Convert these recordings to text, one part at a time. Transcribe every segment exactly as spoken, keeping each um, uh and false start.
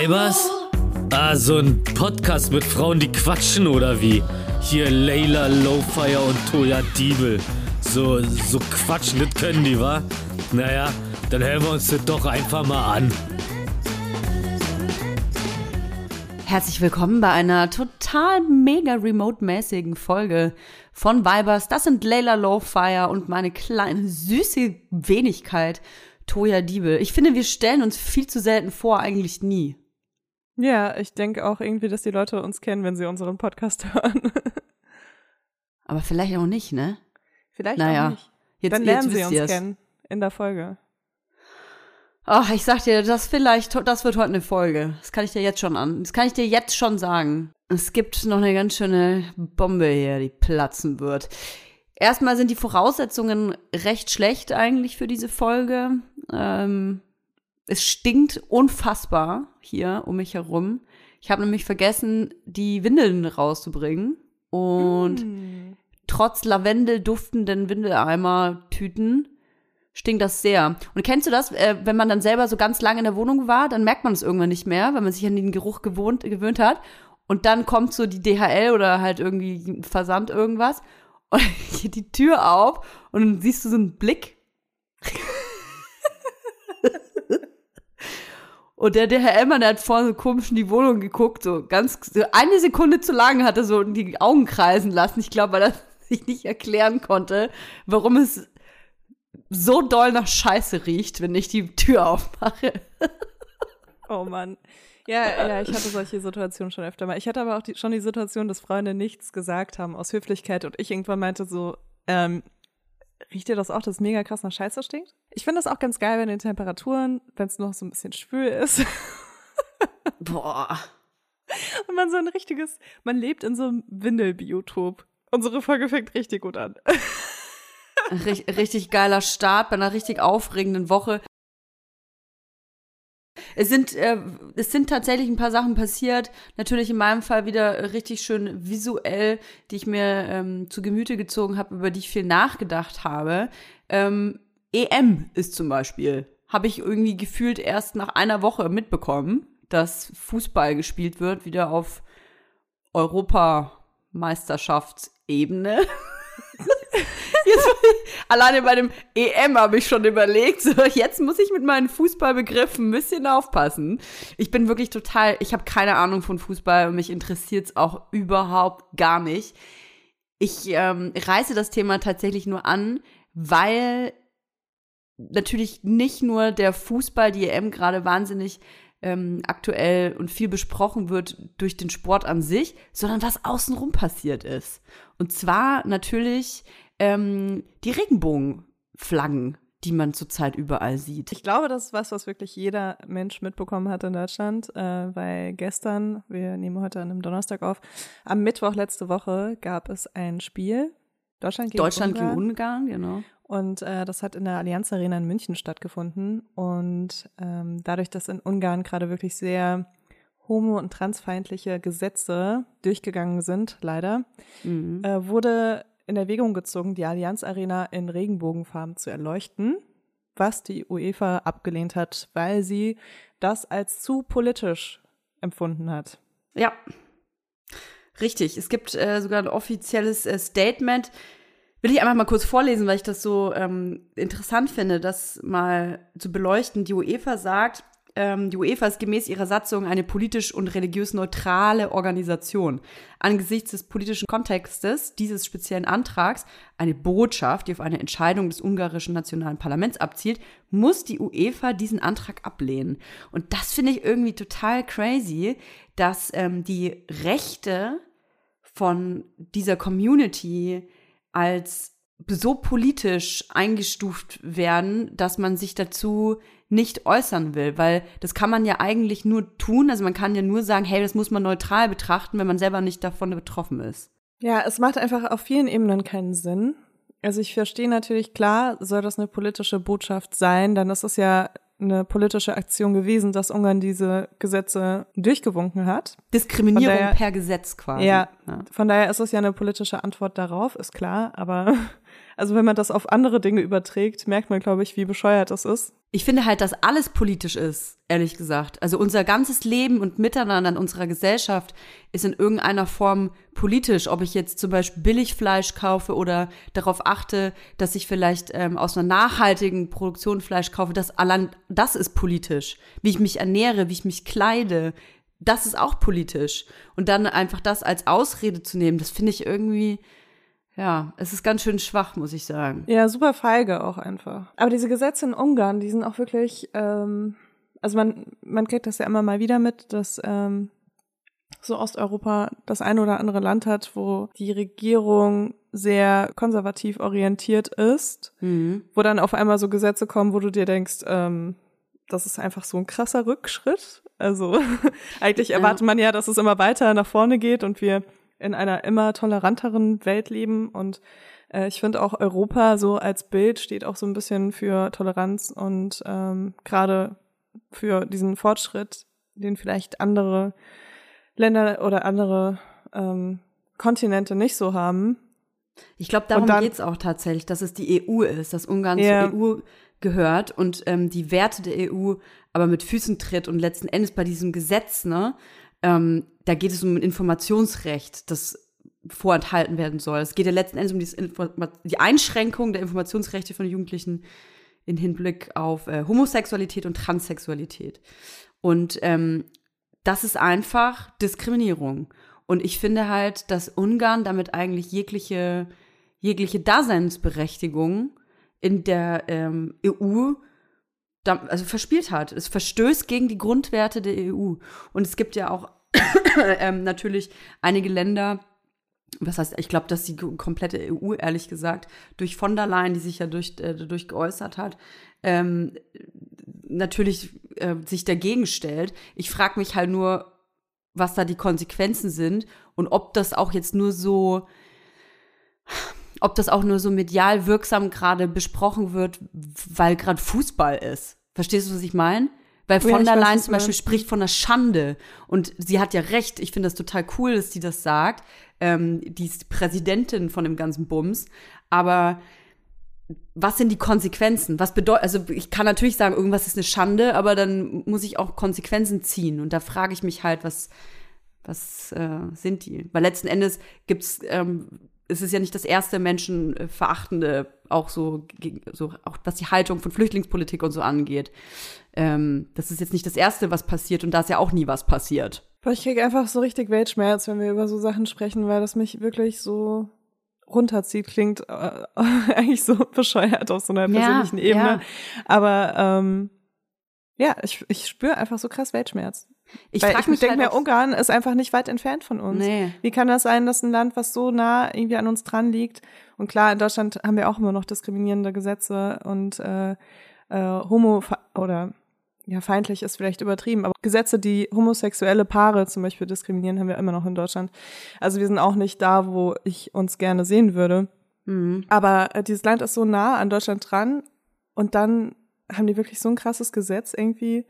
Weibers? Ah, so ein Podcast mit Frauen, die quatschen oder wie? Hier Layla Lowfire und Toya Diebel. So, so quatschen, das können die, wa? Naja, dann hören wir uns das doch einfach mal an. Herzlich willkommen bei einer total mega remote-mäßigen Folge von Weibers. Das sind Layla Lowfire und meine kleine süße Wenigkeit Toya Diebel. Ich finde, wir stellen uns viel zu selten vor, eigentlich nie. Ja, ich denke auch irgendwie, dass die Leute uns kennen, wenn sie unseren Podcast hören. Aber vielleicht auch nicht, ne? Vielleicht naja, auch nicht. Jetzt, Dann lernen jetzt sie uns ihr's. kennen in der Folge. Ach, ich sag dir, das vielleicht, das wird heute eine Folge. Das kann ich dir jetzt schon an. Das kann ich dir jetzt schon sagen. Es gibt noch eine ganz schöne Bombe hier, die platzen wird. Erstmal sind die Voraussetzungen recht schlecht eigentlich für diese Folge. Ähm, es stinkt unfassbar hier um mich herum. Ich habe nämlich vergessen, die Windeln rauszubringen. Und Mm. trotz Lavendel duftenden Windeleimer-Tüten stinkt das sehr. Und kennst du das, äh, wenn man dann selber so ganz lange in der Wohnung war, dann merkt man es irgendwann nicht mehr, wenn man sich an den Geruch gewohnt, gewöhnt hat. Und dann kommt so die D H L oder halt irgendwie Versand irgendwas und geht die Tür auf und dann siehst du so einen Blick. Und der D H L-Mann, der hat vorhin so komisch in die Wohnung geguckt, so ganz, so eine Sekunde zu lang hat er so die Augen kreisen lassen. Ich glaube, weil er sich nicht erklären konnte, warum es so doll nach Scheiße riecht, wenn ich die Tür aufmache. Oh Mann. Ja, ja, ich hatte solche Situationen schon öfter mal. Ich hatte aber auch die, schon die Situation, dass Freunde nichts gesagt haben aus Höflichkeit und ich irgendwann meinte so, ähm, riecht dir das auch, dass es mega krass nach Scheiße stinkt? Ich finde das auch ganz geil, wenn die Temperaturen, wenn es noch so ein bisschen schwül ist. Boah. Und man so ein richtiges, man lebt in so einem Windelbiotop. Unsere Folge fängt richtig gut an. Richtig, richtig geiler Start bei einer richtig aufregenden Woche. Es sind, äh, es sind tatsächlich ein paar Sachen passiert. Natürlich in meinem Fall wieder richtig schön visuell, die ich mir ähm, zu Gemüte gezogen habe, über die ich viel nachgedacht habe. Ähm, E M ist zum Beispiel, habe ich irgendwie gefühlt erst nach einer Woche mitbekommen, dass Fußball gespielt wird, wieder auf Europameisterschaftsebene. Jetzt, alleine bei dem E M habe ich schon überlegt, so jetzt muss ich mit meinen Fußballbegriffen ein bisschen aufpassen. Ich bin wirklich total, ich habe keine Ahnung von Fußball und mich interessiert es auch überhaupt gar nicht. Ich ähm, reiße das Thema tatsächlich nur an, weil natürlich nicht nur der Fußball, die E M gerade wahnsinnig ähm, aktuell und viel besprochen wird durch den Sport an sich, sondern was außenrum passiert ist. Und zwar natürlich ähm, die Regenbogenflaggen, die man zurzeit überall sieht. Ich glaube, das ist was, was wirklich jeder Mensch mitbekommen hat in Deutschland, äh, weil gestern, wir nehmen heute an einem Donnerstag auf, am Mittwoch letzte Woche gab es ein Spiel, Deutschland gegen Deutschland Ungarn. gegen Ungarn, genau. Und äh, das hat in der Allianz Arena in München stattgefunden. Und ähm, dadurch, dass in Ungarn gerade wirklich sehr homo- und transfeindliche Gesetze durchgegangen sind, leider, Mhm. äh, wurde in Erwägung gezogen, die Allianz Arena in Regenbogenfarben zu erleuchten, was die UEFA abgelehnt hat, weil sie das als zu politisch empfunden hat. Ja, richtig. Es gibt äh, sogar ein offizielles äh, Statement. Will ich einfach mal kurz vorlesen, weil ich das so ähm, interessant finde, das mal zu beleuchten. Die UEFA sagt, ähm, die UEFA ist gemäß ihrer Satzung eine politisch und religiös neutrale Organisation. Angesichts des politischen Kontextes dieses speziellen Antrags, eine Botschaft, die auf eine Entscheidung des ungarischen nationalen Parlaments abzielt, muss die UEFA diesen Antrag ablehnen. Und das finde ich irgendwie total crazy, dass ähm, die Rechte von dieser Community als so politisch eingestuft werden, dass man sich dazu nicht äußern will, weil das kann man ja eigentlich nur tun, also man kann ja nur sagen, hey, das muss man neutral betrachten, wenn man selber nicht davon betroffen ist. Ja, es macht einfach auf vielen Ebenen keinen Sinn. Also ich verstehe natürlich, klar, soll das eine politische Botschaft sein, dann ist es ja eine politische Aktion gewesen, dass Ungarn diese Gesetze durchgewunken hat. Diskriminierung daher, per Gesetz quasi. Ja, ja, von daher ist es ja eine politische Antwort darauf, ist klar. Aber also wenn man das auf andere Dinge überträgt, merkt man, glaube ich, wie bescheuert das ist. ich finde halt, dass alles politisch ist, ehrlich gesagt. Also unser ganzes Leben und Miteinander in unserer Gesellschaft ist in irgendeiner Form politisch. Ob ich jetzt zum Beispiel Billigfleisch kaufe oder darauf achte, dass ich vielleicht ähm, aus einer nachhaltigen Produktion Fleisch kaufe, das allein das ist politisch. Wie ich mich ernähre, wie ich mich kleide, das ist auch politisch. Und dann einfach das als Ausrede zu nehmen, das finde ich irgendwie... Ja, es ist ganz schön schwach, muss ich sagen. Ja, super feige auch einfach. Aber diese Gesetze in Ungarn, die sind auch wirklich, ähm, also man man kriegt das ja immer mal wieder mit, dass ähm, so Osteuropa das eine oder andere Land hat, wo die Regierung sehr konservativ orientiert ist, mhm. wo dann auf einmal so Gesetze kommen, wo du dir denkst, ähm, das ist einfach so ein krasser Rückschritt. Also eigentlich erwartet man ja, dass es immer weiter nach vorne geht und wir in einer immer toleranteren Welt leben und äh, ich finde auch Europa so als Bild steht auch so ein bisschen für Toleranz und ähm, gerade für diesen Fortschritt, den vielleicht andere Länder oder andere ähm, Kontinente nicht so haben. Ich glaube, darum geht es auch tatsächlich, dass es die E U ist, dass Ungarn ja. zur E U gehört und ähm, die Werte der E U aber mit Füßen tritt und letzten Endes bei diesem Gesetz, ne, Ähm, da geht es um ein Informationsrecht, das vorenthalten werden soll. Es geht ja letzten Endes um dieses Informa- die Einschränkung der Informationsrechte von Jugendlichen in Hinblick auf äh, Homosexualität und Transsexualität. Und ähm, das ist einfach Diskriminierung. Und ich finde halt, dass Ungarn damit eigentlich jegliche, jegliche Daseinsberechtigung in der ähm, E U da, also verspielt hat. Es verstößt gegen die Grundwerte der E U. Und es gibt ja auch ähm, natürlich einige Länder, was heißt, ich glaube, dass die komplette E U, ehrlich gesagt, durch von der Leyen, die sich ja durch, äh, dadurch geäußert hat, ähm, natürlich äh, sich dagegen stellt. Ich frage mich halt nur, was da die Konsequenzen sind und ob das auch jetzt nur so ob das auch nur so medial wirksam gerade besprochen wird, weil gerade Fußball ist. Verstehst du, was ich meine? Weil von ja, der Leyen zum Beispiel spricht von einer Schande. Und sie hat ja recht. Ich finde das total cool, dass sie das sagt. Ähm, die ist Präsidentin von dem ganzen Bums. Aber was sind die Konsequenzen? Was bedeutet, also ich kann natürlich sagen, irgendwas ist eine Schande, aber dann muss ich auch Konsequenzen ziehen. Und da frage ich mich halt, was, was äh, sind die? Weil letzten Endes gibt's ähm, es ist ja nicht das erste Menschenverachtende, auch so, so, auch was die Haltung von Flüchtlingspolitik und so angeht. Ähm, das ist jetzt nicht das Erste, was passiert und da ist ja auch nie was passiert. Ich kriege einfach so richtig Weltschmerz, wenn wir über so Sachen sprechen, weil das mich wirklich so runterzieht. Klingt äh, eigentlich so bescheuert auf so einer persönlichen ja, Ebene. Ja. Aber ähm, ja, ich, ich spüre einfach so krass Weltschmerz. Ich frage mich, denke halt mir, Ungarn ist einfach nicht weit entfernt von uns. Nee. Wie kann das sein, dass ein Land, was so nah irgendwie an uns dran liegt, und klar, in Deutschland haben wir auch immer noch diskriminierende Gesetze und äh, äh, homo oder ja feindlich ist vielleicht übertrieben, aber Gesetze, die homosexuelle Paare zum Beispiel diskriminieren, haben wir immer noch in Deutschland. Also wir sind auch nicht da, wo ich uns gerne sehen würde. Mhm. Aber äh, dieses Land ist so nah an Deutschland dran und dann haben die wirklich so ein krasses Gesetz irgendwie.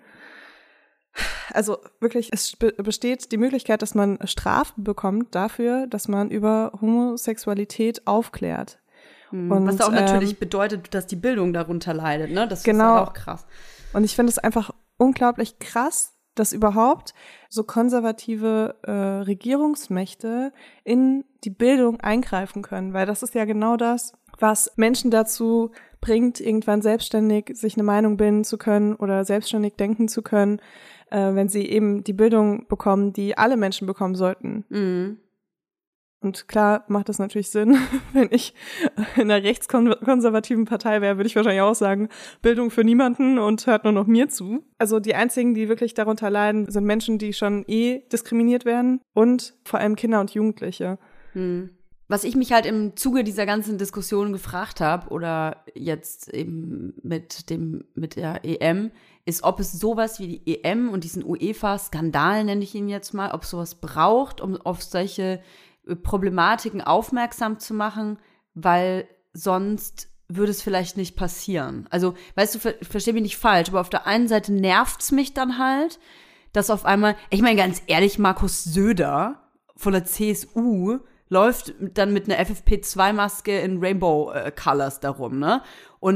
Also wirklich, es besteht die Möglichkeit, dass man Strafen bekommt dafür, dass man über Homosexualität aufklärt. Mhm. Und, was auch ähm, natürlich bedeutet, dass die Bildung darunter leidet, ne? Das genau. ist halt auch krass. Und ich finde es einfach unglaublich krass, dass überhaupt so konservative äh, Regierungsmächte in die Bildung eingreifen können, weil das ist ja genau das, was Menschen dazu bringt, irgendwann selbstständig sich eine Meinung bilden zu können oder selbstständig denken zu können, äh, wenn sie eben die Bildung bekommen, die alle Menschen bekommen sollten. Mhm. Und klar macht das natürlich Sinn, wenn ich in einer rechtskonservativen Partei wäre, würde ich wahrscheinlich auch sagen, Bildung für niemanden und hört nur noch mir zu. Also die einzigen, die wirklich darunter leiden, sind Menschen, die schon eh diskriminiert werden und vor allem Kinder und Jugendliche. Mhm. Was ich mich halt im Zuge dieser ganzen Diskussion gefragt habe oder jetzt eben mit dem mit der E M, ist, ob es sowas wie die E M und diesen UEFA-Skandal, nenne ich ihn jetzt mal, ob es sowas braucht, um auf solche Problematiken aufmerksam zu machen, weil sonst würde es vielleicht nicht passieren. Also, weißt du, ver- versteh mich nicht falsch, aber auf der einen Seite nervt's mich dann halt, dass auf einmal, ich meine ganz ehrlich, Markus Söder von der C S U läuft dann mit einer F F P zwei Maske in Rainbow äh, Colors darum, ne? Und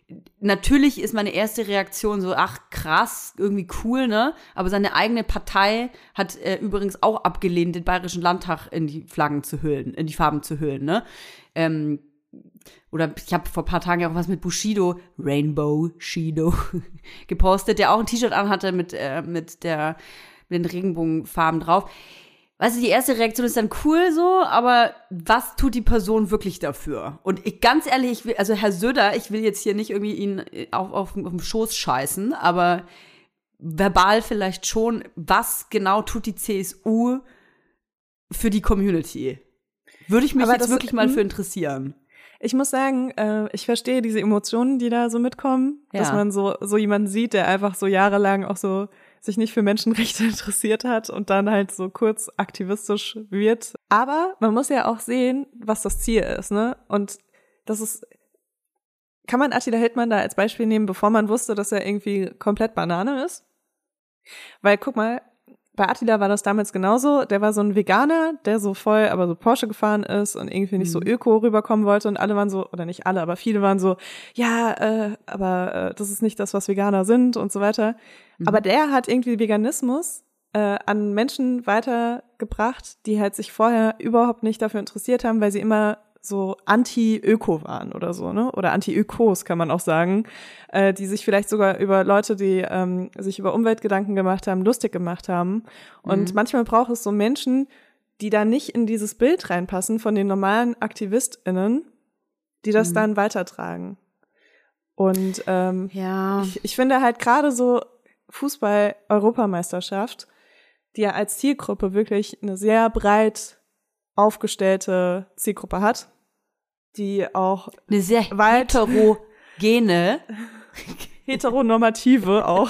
natürlich ist meine erste Reaktion so, ach krass, irgendwie cool, ne? Aber seine eigene Partei hat äh, übrigens auch abgelehnt, den Bayerischen Landtag in die Flaggen zu hüllen, in die Farben zu hüllen, ne? Ähm, oder ich habe vor ein paar Tagen ja auch was mit Bushido, Rainbow Shido, gepostet, der auch ein T-Shirt anhatte mit, äh, mit, der, mit den Regenbogenfarben drauf. Weißt du, die erste Reaktion ist dann cool so, aber was tut die Person wirklich dafür? Und ich, ganz ehrlich, ich will, also Herr Söder, ich will jetzt hier nicht irgendwie ihn auf, auf, auf den Schoß scheißen, aber verbal vielleicht schon, was genau tut die C S U für die Community? Würde ich mich aber jetzt das, wirklich mal für interessieren. Ich muss sagen, äh, ich verstehe diese Emotionen, die da so mitkommen, ja. Dass man so, so jemanden sieht, der einfach so jahrelang auch so sich nicht für Menschenrechte interessiert hat und dann halt so kurz aktivistisch wird. Aber man muss ja auch sehen, was das Ziel ist, ne? Und das ist, kann man Attila Hildmann da als Beispiel nehmen, bevor man wusste, dass er irgendwie komplett Banane ist? Weil, guck mal, bei Attila war das damals genauso. Der war so ein Veganer, der so voll, aber so Porsche gefahren ist und irgendwie nicht mhm. so öko rüberkommen wollte. Und alle waren so, oder nicht alle, aber viele waren so, ja, äh, aber äh, das ist nicht das, was Veganer sind und so weiter. Mhm. Aber der hat irgendwie Veganismus äh, an Menschen weitergebracht, die halt sich vorher überhaupt nicht dafür interessiert haben, weil sie immer so anti-öko waren oder so, ne? Oder anti-ökos kann man auch sagen, äh, die sich vielleicht sogar über Leute, die ähm, sich über Umweltgedanken gemacht haben, lustig gemacht haben. Und mhm. manchmal braucht es so Menschen, die da nicht in dieses Bild reinpassen von den normalen AktivistInnen, die das mhm. dann weitertragen. Und ähm, ja. ich, ich finde halt gerade so Fußball-Europameisterschaft, die ja als Zielgruppe wirklich eine sehr breit aufgestellte Zielgruppe hat, die auch eine sehr heterogene, heteronormative auch,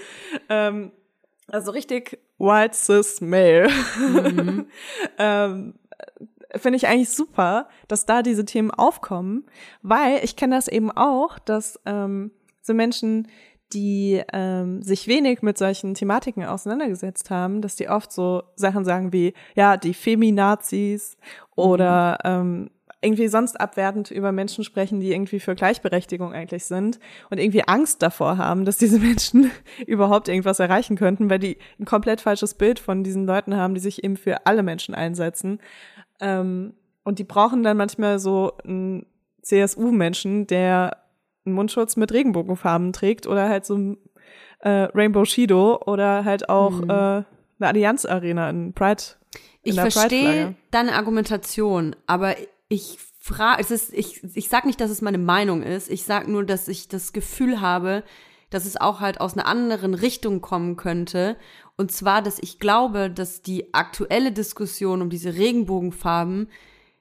ähm, also richtig white cis male. Mhm. ähm, finde ich eigentlich super, dass da diese Themen aufkommen, weil ich kenne das eben auch, dass ähm, so Menschen, die ähm, sich wenig mit solchen Thematiken auseinandergesetzt haben, dass die oft so Sachen sagen wie, ja, die Feminazis oder ähm, irgendwie sonst abwertend über Menschen sprechen, die irgendwie für Gleichberechtigung eigentlich sind und irgendwie Angst davor haben, dass diese Menschen überhaupt irgendwas erreichen könnten, weil die ein komplett falsches Bild von diesen Leuten haben, die sich eben für alle Menschen einsetzen. Ähm, und die brauchen dann manchmal so einen C S U-Menschen, der einen Mundschutz mit Regenbogenfarben trägt oder halt so ein äh, Rainbow Shido oder halt auch mhm. äh, eine Allianz-Arena in Pride. In ich verstehe deine Argumentation, aber ich frage, es ist, ich, ich sag nicht, dass es meine Meinung ist, ich sag nur, dass ich das Gefühl habe, dass es auch halt aus einer anderen Richtung kommen könnte. Und zwar, dass ich glaube, dass die aktuelle Diskussion um diese Regenbogenfarben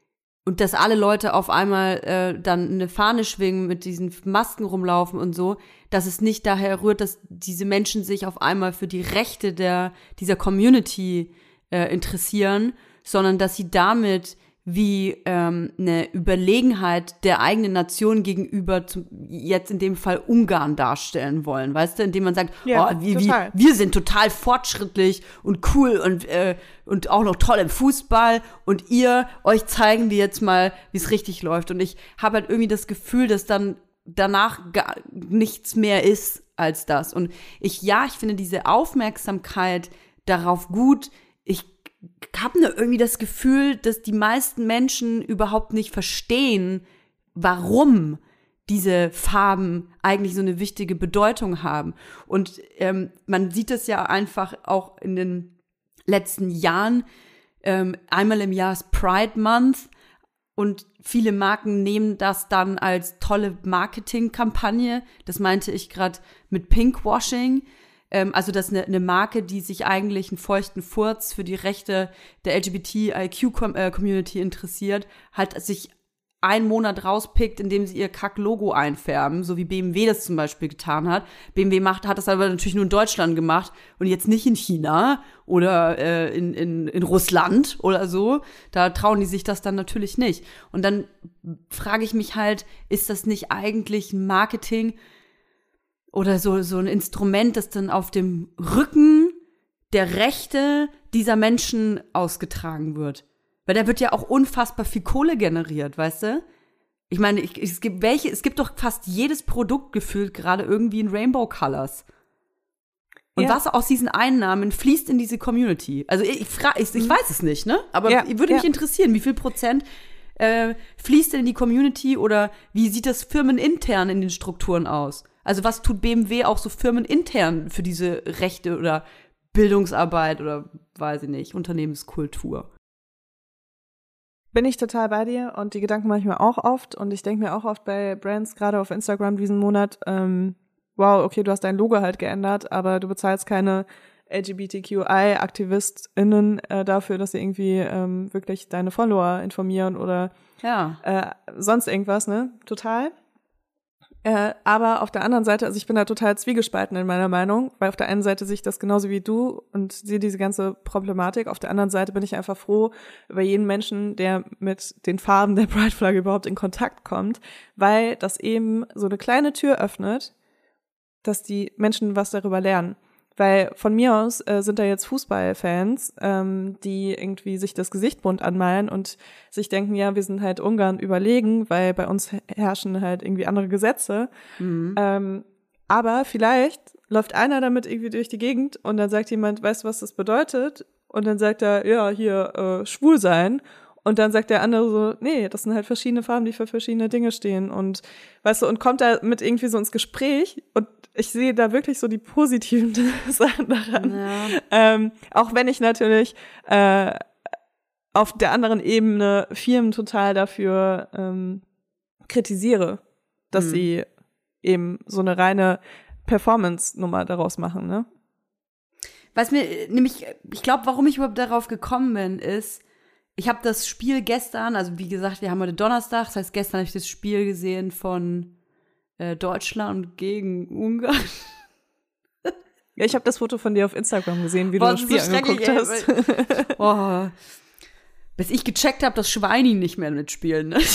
und dass alle Leute auf einmal äh, dann eine Fahne schwingen, mit diesen Masken rumlaufen und so, dass es nicht daher rührt, dass diese Menschen sich auf einmal für die Rechte der dieser Community äh, interessieren, sondern dass sie damit wie ähm, eine Überlegenheit der eigenen Nation gegenüber zum, jetzt in dem Fall Ungarn darstellen wollen, weißt du, indem man sagt, ja, oh, wir, wir, wir sind total fortschrittlich und cool und äh, und auch noch toll im Fußball und ihr, euch zeigen wir jetzt mal, wie es richtig läuft. Und ich habe halt irgendwie das Gefühl, dass dann danach gar nichts mehr ist als das. Und ich, ja, ich finde diese Aufmerksamkeit darauf gut. Ich habe nur irgendwie das Gefühl, dass die meisten Menschen überhaupt nicht verstehen, warum diese Farben eigentlich so eine wichtige Bedeutung haben. Und ähm, man sieht es ja einfach auch in den letzten Jahren. Ähm, einmal im Jahr ist Pride Month und viele Marken nehmen das dann als tolle Marketingkampagne. Das meinte ich gerade mit Pinkwashing. Ähm, also das ist eine, eine Marke, die sich eigentlich einen feuchten Furz für die Rechte der L G B T I Q-Community interessiert, halt sich einen Monat rauspickt, indem sie ihr Kack-Logo einfärben, so wie B M W das zum Beispiel getan hat. B M W macht, hat das aber natürlich nur in Deutschland gemacht und jetzt nicht in China oder äh, in, in, in Russland oder so. Da trauen die sich das dann natürlich nicht. Und dann frage ich mich halt, ist das nicht eigentlich ein Marketing oder so, so ein Instrument, das dann auf dem Rücken der Rechte dieser Menschen ausgetragen wird? Weil da wird ja auch unfassbar viel Kohle generiert, weißt du? Ich meine, ich, es gibt welche, es gibt doch fast jedes Produkt gefühlt gerade irgendwie in Rainbow Colors. Und ja. was aus diesen Einnahmen fließt in diese Community? Also ich, ich, frage, ich, ich weiß es nicht, ne? Aber ja. würde mich ja. interessieren, wie viel Prozent äh, fließt denn in die Community oder wie sieht das firmenintern in den Strukturen aus? Also was tut B M W auch so firmenintern für diese Rechte oder Bildungsarbeit oder, weiß ich nicht, Unternehmenskultur? Bin ich total bei dir und die Gedanken mache ich mir auch oft und ich denke mir auch oft bei Brands, gerade auf Instagram diesen Monat, ähm, wow, okay, du hast dein Logo halt geändert, aber du bezahlst keine L G B T Q I-AktivistInnen äh, dafür, dass sie irgendwie ähm, wirklich deine Follower informieren oder ja. äh, sonst irgendwas, ne? Total. Äh, aber auf der anderen Seite, also ich bin da total zwiegespalten in meiner Meinung, weil auf der einen Seite sehe ich das genauso wie du und sehe diese ganze Problematik. Auf der anderen Seite bin ich einfach froh über jeden Menschen, der mit den Farben der Pride-Flagge überhaupt in Kontakt kommt, weil das eben so eine kleine Tür öffnet, dass die Menschen was darüber lernen. Weil von mir aus äh, sind da jetzt Fußballfans, ähm, die irgendwie sich das Gesicht bunt anmalen und sich denken, ja, wir sind halt Ungarn überlegen, weil bei uns herrschen halt irgendwie andere Gesetze. Mhm. Ähm, aber vielleicht läuft einer damit irgendwie durch die Gegend und dann sagt jemand, weißt du, was das bedeutet? Und dann sagt er, ja, hier, äh, schwul sein. Und dann sagt der andere so, nee, das sind halt verschiedene Farben, die für verschiedene Dinge stehen. Und weißt du, und kommt da mit irgendwie so ins Gespräch und ich sehe da wirklich so die positiven Sachen daran. Ja. Ähm, auch wenn ich natürlich äh, auf der anderen Ebene Firmen total dafür ähm, kritisiere, dass mhm. sie eben so eine reine Performance-Nummer daraus machen, ne? Was mir nämlich, ich glaube, warum ich überhaupt darauf gekommen bin, ist, ich habe das Spiel gestern, also wie gesagt, wir haben heute Donnerstag, das heißt, gestern habe ich das Spiel gesehen von äh, Deutschland gegen Ungarn. Ja, ich habe das Foto von dir auf Instagram gesehen, wie Boah, du das Spiel so angeguckt hast. Ey, Boah, bis ich gecheckt habe, dass Schweini nicht mehr mitspielen. Ne?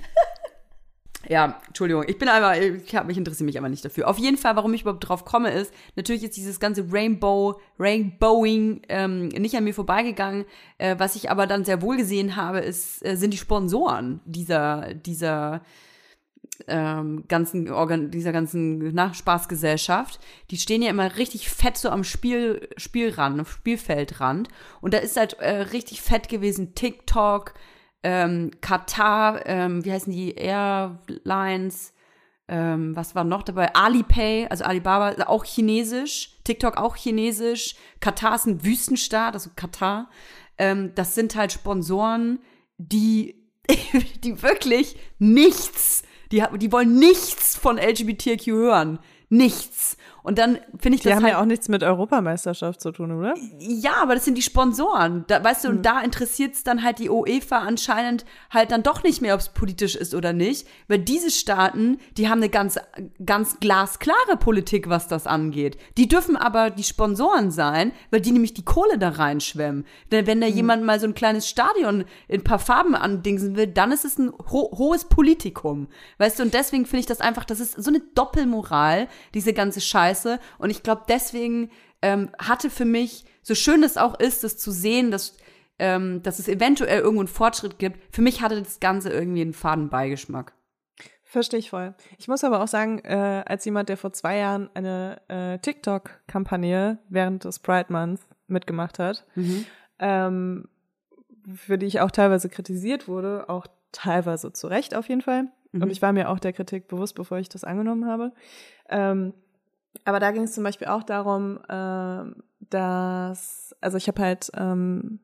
Ja, Entschuldigung, ich bin einfach, ich, hab, ich interessiere mich aber nicht dafür. Auf jeden Fall, warum ich überhaupt drauf komme, ist, natürlich ist dieses ganze Rainbow, Rainbowing ähm, nicht an mir vorbeigegangen. Äh, was ich aber dann sehr wohl gesehen habe, ist, äh, sind die Sponsoren dieser, dieser ähm, ganzen Organ, dieser ganzen na, Spaßgesellschaft. Die stehen ja immer richtig fett so am Spiel, Spielrand, Spielfeldrand. Und da ist halt äh, richtig fett gewesen TikTok, Ähm, Katar, ähm, wie heißen die, Airlines, ähm, was war noch dabei? Alipay, also Alibaba, auch chinesisch, TikTok auch chinesisch, Katar ist ein Wüstenstaat, also Katar. Ähm, das sind halt Sponsoren, die, die wirklich nichts, die, die wollen nichts von L G B T Q hören. Nichts. Und dann finde ich die das haben halt, ja auch nichts mit Europameisterschaft zu tun, oder? Ja, aber das sind die Sponsoren. Da, weißt du, hm. und da interessiert es dann halt die UEFA anscheinend halt dann doch nicht mehr, ob es politisch ist oder nicht. Weil diese Staaten, die haben eine ganz, ganz glasklare Politik, was das angeht. Die dürfen aber die Sponsoren sein, weil die nämlich die Kohle da reinschwemmen. Denn wenn da hm. jemand mal so ein kleines Stadion in ein paar Farben andingsen will, dann ist es ein ho- hohes Politikum. Weißt du, und deswegen finde ich das einfach, das ist so eine Doppelmoral, diese ganze Scheiße. Und ich glaube, deswegen ähm, hatte für mich, so schön es auch ist, das zu sehen, dass, ähm, dass es eventuell irgendwo einen Fortschritt gibt, für mich hatte das Ganze irgendwie einen faden Beigeschmack. Verstehe ich voll. Ich muss aber auch sagen, äh, als jemand, der vor zwei Jahren eine äh, TikTok-Kampagne während des Pride Month mitgemacht hat, mhm. ähm, für die ich auch teilweise kritisiert wurde, auch teilweise zu Recht auf jeden Fall. Mhm. Und ich war mir auch der Kritik bewusst, bevor ich das angenommen habe. Ähm, Aber da ging es zum Beispiel auch darum, äh, dass, also ich habe halt ähm,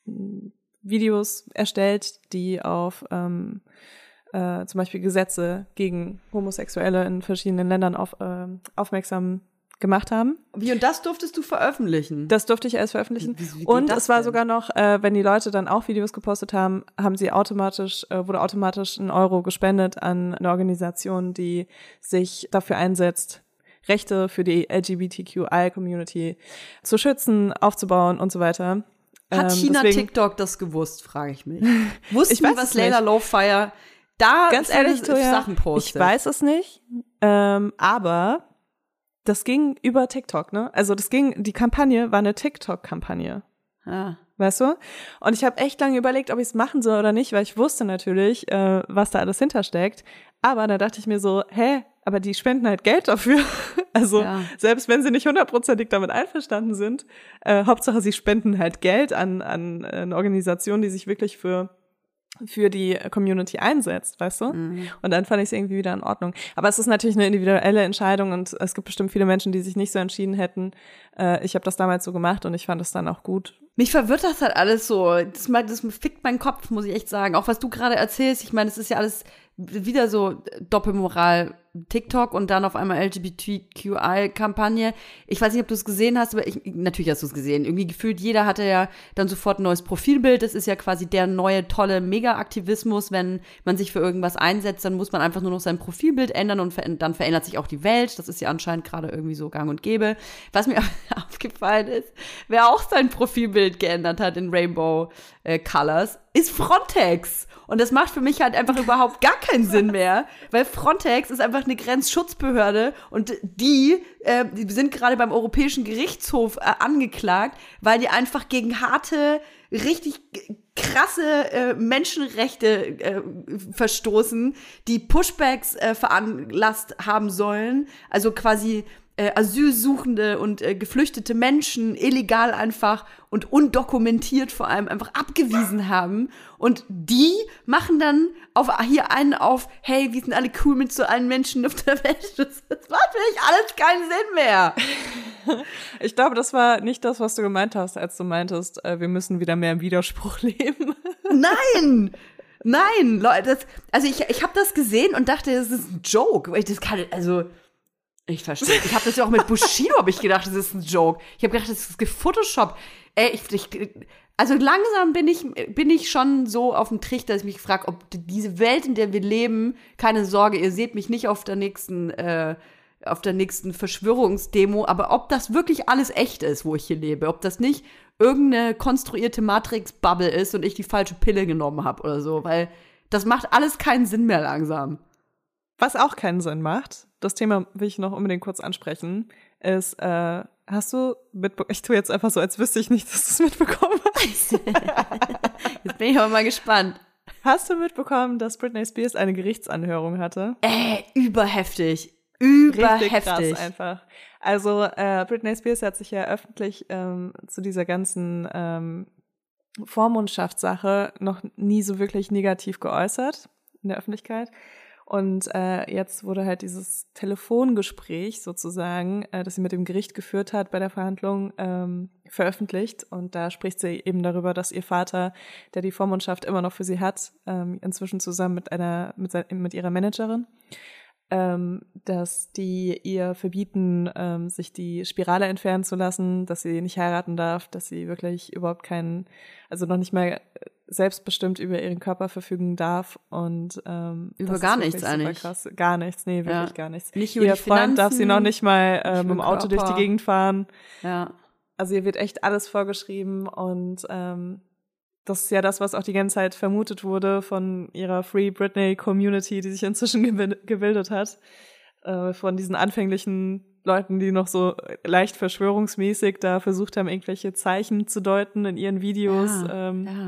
Videos erstellt, die auf ähm, äh, zum Beispiel Gesetze gegen Homosexuelle in verschiedenen Ländern auf, äh, aufmerksam gemacht haben. Wie, und das durftest du veröffentlichen? Das durfte ich erst veröffentlichen. Wie, wie und es war denn? sogar noch, äh, wenn die Leute dann auch Videos gepostet haben, haben sie automatisch, äh, wurde automatisch ein Euro gespendet an eine Organisation, die sich dafür einsetzt, Rechte für die L G B T Q I-Community zu schützen, aufzubauen und so weiter. Hat ähm, China deswegen, TikTok das gewusst, frage ich mich. Wussten ich weiß wir, was es nicht. Layla Lowfire da ganz ehrlich, für Toja, Sachen postet? Ich weiß es nicht, ähm, aber das ging über TikTok, ne? Also das ging, die Kampagne war eine TikTok-Kampagne. Ja. Weißt du? Und ich habe echt lange überlegt, ob ich es machen soll oder nicht, weil ich wusste natürlich, äh, was da alles hintersteckt. Aber da dachte ich mir so, hä, aber die spenden halt Geld dafür. Also ja. Selbst wenn sie nicht hundertprozentig damit einverstanden sind, äh, Hauptsache sie spenden halt Geld an, an eine Organisation, die sich wirklich für für die Community einsetzt, weißt du? Mhm. Und dann fand ich es irgendwie wieder in Ordnung. Aber es ist natürlich eine individuelle Entscheidung und es gibt bestimmt viele Menschen, die sich nicht so entschieden hätten. Äh, ich habe das damals so gemacht und ich fand es dann auch gut. Mich verwirrt das halt alles so. Das, das fickt meinen Kopf, muss ich echt sagen. Auch was du gerade erzählst, ich meine, es ist ja alles wieder so Doppelmoral. TikTok und dann auf einmal L G B T Q I-Kampagne. Ich weiß nicht, ob du es gesehen hast, aber ich, natürlich hast du es gesehen. Irgendwie gefühlt, jeder hatte ja dann sofort ein neues Profilbild. Das ist ja quasi der neue, tolle Mega-Aktivismus. Wenn man sich für irgendwas einsetzt, dann muss man einfach nur noch sein Profilbild ändern und ver- dann verändert sich auch die Welt. Das ist ja anscheinend gerade irgendwie so gang und gäbe. Was mir aufgefallen ist, wer auch sein Profilbild geändert hat in Rainbow äh, Colors, ist Frontex. Und das macht für mich halt einfach überhaupt gar keinen Sinn mehr, weil Frontex ist einfach eine Grenzschutzbehörde und die, äh, die sind gerade beim Europäischen Gerichtshof äh, angeklagt, weil die einfach gegen harte, richtig krasse äh, Menschenrechte äh, verstoßen, die Pushbacks äh, veranlasst haben sollen, also quasi äh, Asylsuchende und äh, geflüchtete Menschen illegal einfach und undokumentiert vor allem einfach abgewiesen haben. Und die machen dann auf hier einen auf, hey, wir sind alle cool mit so allen Menschen auf der Welt. Das, das macht für mich alles keinen Sinn mehr. Ich glaube, das war nicht das, was du gemeint hast, als du meintest, äh, wir müssen wieder mehr im Widerspruch leben. Nein! Nein, Leute, das, also ich, ich habe das gesehen und dachte, das ist ein Joke. Das kann, also ich verstehe. Ich habe das ja auch mit Bushido, habe ich gedacht, das ist ein Joke. Ich habe gedacht, das ist gefotoshoppt. Ey, ich, ich, also langsam bin ich, bin ich schon so auf dem Trichter, dass ich mich frage, ob diese Welt, in der wir leben, keine Sorge, ihr seht mich nicht auf der nächsten, äh, auf der nächsten Verschwörungsdemo, aber ob das wirklich alles echt ist, wo ich hier lebe, ob das nicht irgendeine konstruierte Matrix-Bubble ist und ich die falsche Pille genommen habe oder so, weil das macht alles keinen Sinn mehr langsam. Was auch keinen Sinn macht, das Thema will ich noch unbedingt kurz ansprechen, ist, äh, hast du mitbekommen, ich tue jetzt einfach so, als wüsste ich nicht, dass du es mitbekommen hast. Jetzt bin ich aber mal gespannt. Hast du mitbekommen, dass Britney Spears eine Gerichtsanhörung hatte? Äh, überheftig. Überheftig. Richtig krass einfach. Also äh, Britney Spears hat sich ja öffentlich ähm, zu dieser ganzen ähm, Vormundschaftssache noch nie so wirklich negativ geäußert in der Öffentlichkeit. Und äh, jetzt wurde halt dieses Telefongespräch sozusagen, äh, das sie mit dem Gericht geführt hat bei der Verhandlung, ähm, veröffentlicht. Und da spricht sie eben darüber, dass ihr Vater, der die Vormundschaft immer noch für sie hat, ähm, inzwischen zusammen mit einer mit, se- mit ihrer Managerin, ähm, dass die ihr verbieten, ähm, sich die Spirale entfernen zu lassen, dass sie nicht heiraten darf, dass sie wirklich überhaupt keinen, also noch nicht mal selbstbestimmt über ihren Körper verfügen darf und ähm, über gar nichts eigentlich. Krass. Gar nichts, nee, wirklich ja. gar nichts. Nicht über Ihr die Freund Finanzen, darf sie noch nicht mal äh, nicht mit dem Auto durch die Gegend fahren. Ja. Also ihr wird echt alles vorgeschrieben und ähm, das ist ja das, was auch die ganze Zeit vermutet wurde von ihrer Free Britney Community, die sich inzwischen gebildet hat, äh, von diesen anfänglichen Leuten, die noch so leicht verschwörungsmäßig da versucht haben, irgendwelche Zeichen zu deuten in ihren Videos. Ja, ähm, ja.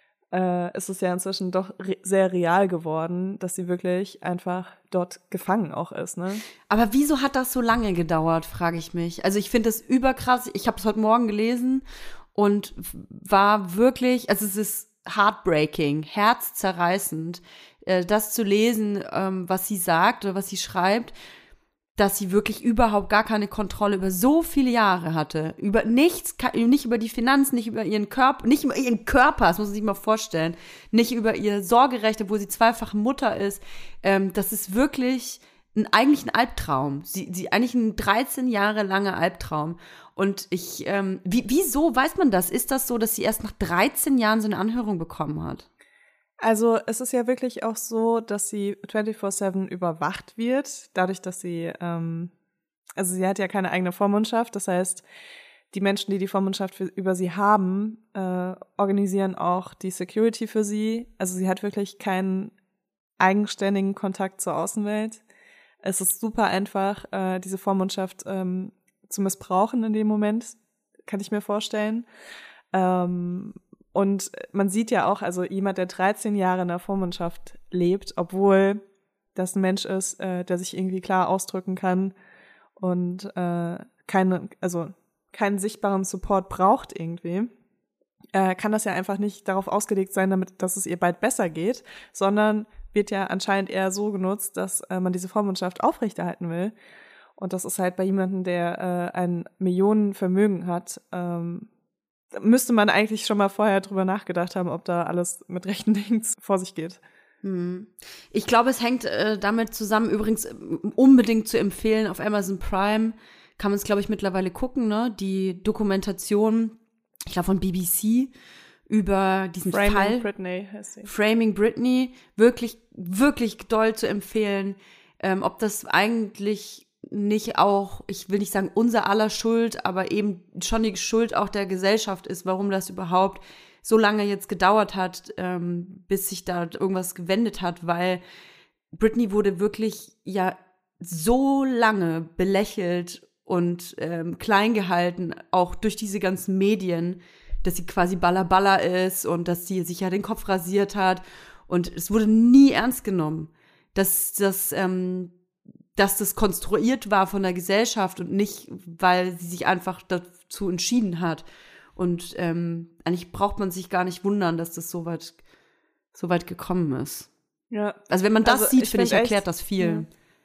Äh, ist es ja inzwischen doch re- sehr real geworden, dass sie wirklich einfach dort gefangen auch ist, ne? Aber wieso hat das so lange gedauert, frage ich mich. Also ich finde das überkrass. Ich habe es heute Morgen gelesen und war wirklich, also es ist heartbreaking, herzzerreißend, äh, das zu lesen, ähm, was sie sagt oder was sie schreibt, dass sie wirklich überhaupt gar keine Kontrolle über so viele Jahre hatte. Über nichts, nicht über die Finanzen, nicht über ihren Körper, nicht über ihren Körper, das muss man sich mal vorstellen, nicht über ihr Sorgerecht, obwohl sie zweifach Mutter ist. Ähm, das ist wirklich ein, eigentlich ein Albtraum. Sie, sie eigentlich ein dreizehn Jahre langer Albtraum. Und ich, ähm, wie, wieso weiß man das? Ist das so, dass sie erst nach dreizehn Jahren so eine Anhörung bekommen hat? Also es ist ja wirklich auch so, dass sie vierundzwanzig sieben überwacht wird, dadurch, dass sie, ähm, also sie hat ja keine eigene Vormundschaft, das heißt, die Menschen, die die Vormundschaft für, über sie haben, äh, organisieren auch die Security für sie. Also sie hat wirklich keinen eigenständigen Kontakt zur Außenwelt. Es ist super einfach, äh, diese Vormundschaft ähm, zu missbrauchen in dem Moment, kann ich mir vorstellen. Ähm, und man sieht ja auch, also jemand, der dreizehn Jahre in der Vormundschaft lebt, obwohl das ein Mensch ist, äh, der sich irgendwie klar ausdrücken kann und äh, keine, also keinen sichtbaren Support braucht irgendwie, äh, kann das ja einfach nicht darauf ausgelegt sein, damit, dass es ihr bald besser geht, sondern wird ja anscheinend eher so genutzt, dass äh, man diese Vormundschaft aufrechterhalten will. Und das ist halt bei jemandem, der äh, ein Millionenvermögen hat, ähm, müsste man eigentlich schon mal vorher drüber nachgedacht haben, ob da alles mit rechten Dingen vor sich geht. Ich glaube, es hängt äh, damit zusammen, übrigens äh, unbedingt zu empfehlen, auf Amazon Prime kann man es, glaube ich, mittlerweile gucken, ne? Die Dokumentation, ich glaube, von B B C über diesen Framing Fall. Britney heißt sie. Framing Britney, wirklich, wirklich doll zu empfehlen. Ähm, ob das eigentlich nicht auch, ich will nicht sagen unser aller Schuld, aber eben schon die Schuld auch der Gesellschaft ist, warum das überhaupt so lange jetzt gedauert hat, ähm, bis sich da irgendwas gewendet hat, weil Britney wurde wirklich ja so lange belächelt und ähm, klein gehalten, auch durch diese ganzen Medien, dass sie quasi Balla-Balla ist und dass sie sich ja den Kopf rasiert hat. Und es wurde nie ernst genommen, dass, dass, ähm, dass das konstruiert war von der Gesellschaft und nicht, weil sie sich einfach dazu entschieden hat. Und ähm, eigentlich braucht man sich gar nicht wundern, dass das so weit, so weit gekommen ist. Ja. Also wenn man das Also sieht, ich finde ich, find erklärt echt, das viel.